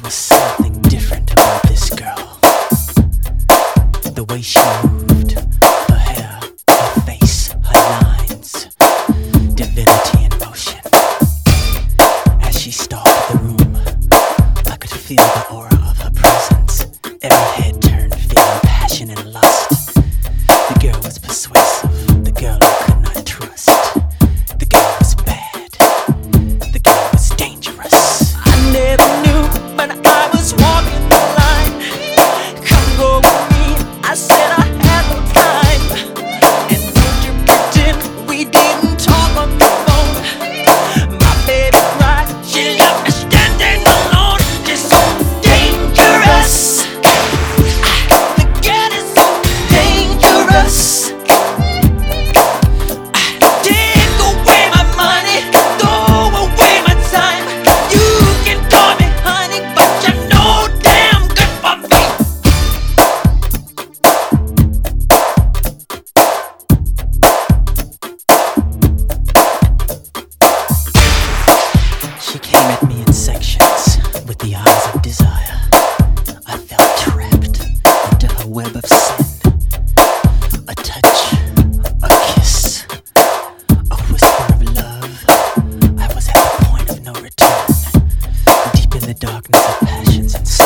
was something different about this girl. The way she moved, her hair, her face, her lines, divinity in motion. As she stalked the room, I could feel the aura of her presence. Every head turned, feeling passion and lust. The girl was persuasive, the girl I could not trust. The girl was bad, the girl was dangerous. I never knew when I was walking the line. Come go with me, I said I had no time. And don't you pretend we didn't talk on the phone. My baby cried, she left me standing alone. She's so dangerous. The girl is so dangerous. Take away my money, throw away my time. You can call me honey, but you're no damn good for me. She came at me in sections with the eyes of desire. I felt trapped into her web of sin. A touch, a kiss, a whisper of love. I was at the point of no return, deep in the darkness of passions and